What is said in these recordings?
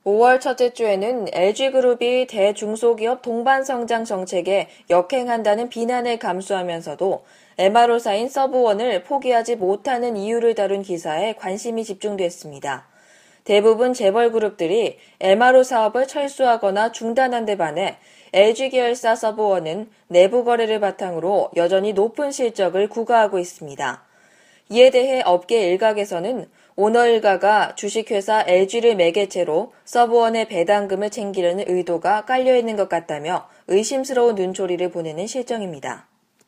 5월 첫째 주에는 LG그룹이 대중소기업 동반성장 정책에 역행한다는 비난을 감수하면서도 MRO사인 서브원을 포기하지 못하는 이유를 다룬 기사에 관심이 집중됐습니다. 대부분 재벌그룹들이 MRO 사업을 철수하거나 중단한 데 반해 LG계열사 서브원은 내부 거래를 바탕으로 여전히 높은 실적을 구가하고 있습니다. 이에 대해 업계 일각에서는 오너 일가가 주식회사 LG를 매개체로 서브원의 배당금을 챙기려는 의도가 깔려있는 것 같다며 의심스러운 눈초리를 보내는 실정입니다.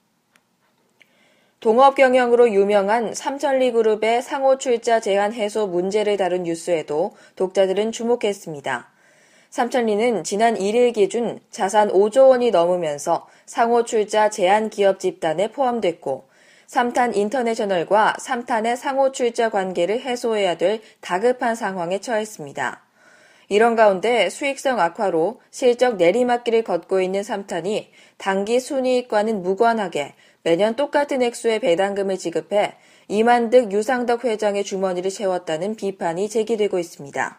동업 경영으로 유명한 삼천리그룹의 상호 출자 제한 해소 문제를 다룬 뉴스에도 독자들은 주목했습니다. 삼천리는 지난 1일 기준 자산 5조 원이 넘으면서 상호 출자 제한 기업 집단에 포함됐고 삼탄 인터내셔널과 삼탄의 상호 출자 관계를 해소해야 될 다급한 상황에 처했습니다. 이런 가운데 수익성 악화로 실적 내리막길을 걷고 있는 삼탄이 당기 순이익과는 무관하게 매년 똑같은 액수의 배당금을 지급해 이만득 유상덕 회장의 주머니를 채웠다는 비판이 제기되고 있습니다.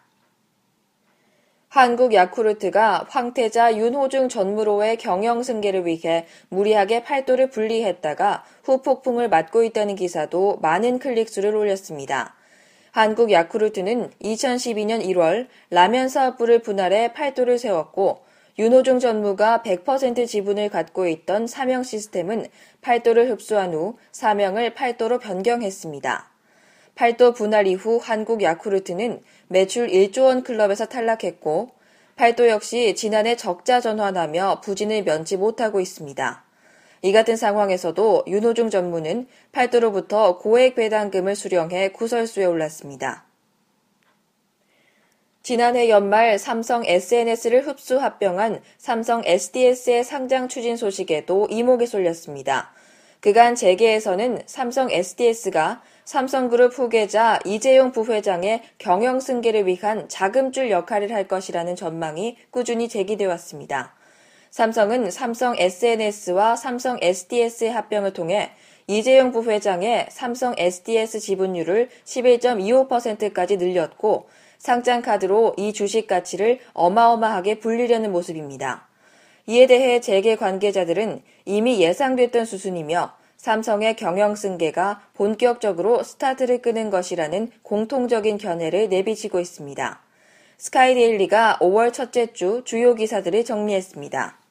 한국 야쿠르트가 황태자 윤호중 전무로의 경영 승계를 위해 무리하게 팔도를 분리했다가 후폭풍을 맞고 있다는 기사도 많은 클릭수를 올렸습니다. 한국 야쿠르트는 2012년 1월 라면 사업부를 분할해 팔도를 세웠고 윤호중 전무가 100% 지분을 갖고 있던 사명 시스템은 팔도를 흡수한 후 사명을 팔도로 변경했습니다. 팔도 분할 이후 한국 야쿠르트는 매출 1조 원 클럽에서 탈락했고 팔도 역시 지난해 적자 전환하며 부진을 면치 못하고 있습니다. 이 같은 상황에서도 윤호중 전무는 팔도로부터 고액 배당금을 수령해 구설수에 올랐습니다. 지난해 연말 삼성 SNS를 흡수 합병한 삼성 SDS의 상장 추진 소식에도 이목이 쏠렸습니다. 그간 재계에서는 삼성 SDS가 삼성그룹 후계자 이재용 부회장의 경영 승계를 위한 자금줄 역할을 할 것이라는 전망이 꾸준히 제기되어 왔습니다. 삼성은 삼성 SNS와 삼성 SDS의 합병을 통해 이재용 부회장의 삼성 SDS 지분율을 11.25%까지 늘렸고 상장 카드로 이 주식 가치를 어마어마하게 불리려는 모습입니다. 이에 대해 재계 관계자들은 이미 예상됐던 수순이며 삼성의 경영 승계가 본격적으로 스타트를 끄는 것이라는 공통적인 견해를 내비치고 있습니다. 스카이데일리가 5월 첫째 주 주요 기사들을 정리했습니다.